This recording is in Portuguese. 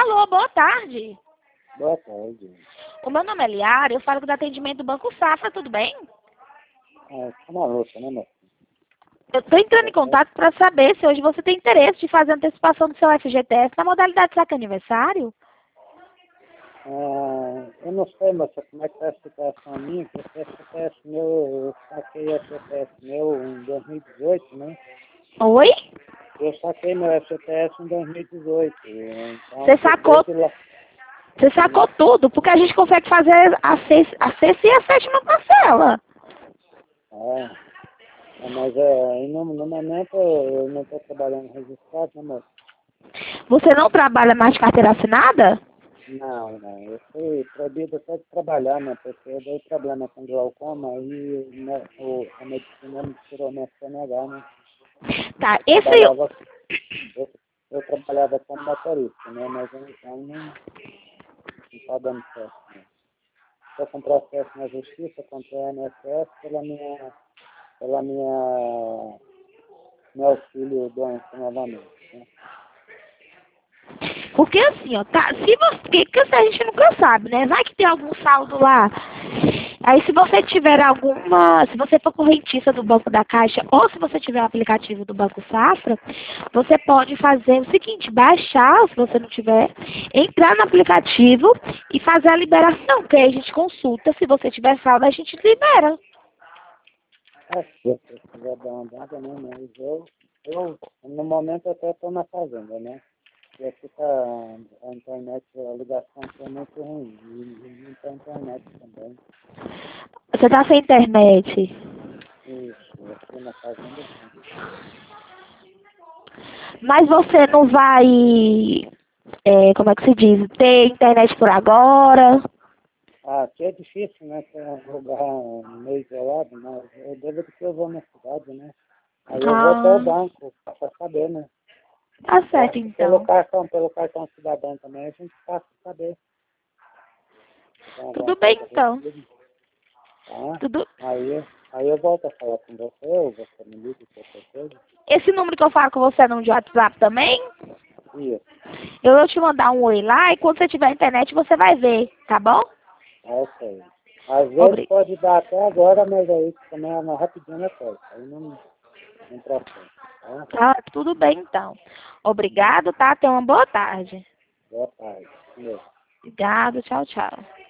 Alô, boa tarde. Boa tarde. O meu nome é Liara, eu falo do atendimento do Banco Safra, tudo bem? Tá na luta, né, meu filho? Eu estou entrando em contato para saber se hoje você tem interesse de fazer a antecipação do seu FGTS na modalidade saque aniversário. Eu não sei, moça, como é que tá a situação minha, porque FGTS meu, eu saquei FGTS meu em 2018, né? Oi? Eu saquei meu FGTS em 2018, então Você sacou, desde lá. você sacou tudo, porque a gente consegue fazer a sexta e a sétima parcela. Mas no momento eu não estou trabalhando registrado, né, moça? Você não trabalha mais de carteira assinada? Não, eu fui proibido até de trabalhar, né? Porque eu dei problema com glaucoma e né, a medicina me tirou minha CNH, né? Tá, Eu esse... trabalhava, eu trabalhava como motorista, né? Mas então não está dando certo, né? Estou com processo na justiça contra a INSS pela meu auxílio doença novamente, né? Porque assim, ó, tá, se você, que a gente nunca sabe, né? Vai que tem algum saldo lá. Aí se você tiver se você for correntista do Banco da Caixa ou se você tiver o aplicativo do Banco Safra, você pode fazer o seguinte, baixar, se você não tiver, entrar no aplicativo e fazer a liberação, que aí a gente consulta, se você tiver saldo, a gente libera. Se eu quiser dar uma olhada, né? Mas no momento eu até estou na fazenda, né? E aqui tá a internet, a ligação aqui é muito ruim. E não tem internet também. Você tá sem internet. Isso, aqui na fazenda tem. Mas você não vai, como é que se diz, ter internet por agora? Aqui é difícil, né? Ter um lugar meio isolado, mas eu devo que eu vou na cidade, né? Aí eu vou até o Ah, banco para saber, né? tá certo Pelo então. cartão cidadão também a gente passa a saber se tem alguma Tudo bem coisa então. recebida, tá? Tudo... Aí eu volto a falar com você, ou você me liga qualquer coisa. Esse número que eu falo com você é número de WhatsApp também? Isso, Eu vou te mandar um oi lá e quando você tiver internet você vai ver, tá bom? ok. Às vezes Obri... pode dar até agora, mas aí também é uma rapidinho é coisa. Aí não processa, tá? Tá, tudo bem então. Obrigado, tá? Tenha uma boa tarde. Boa tarde. Obrigado, tchau, tchau.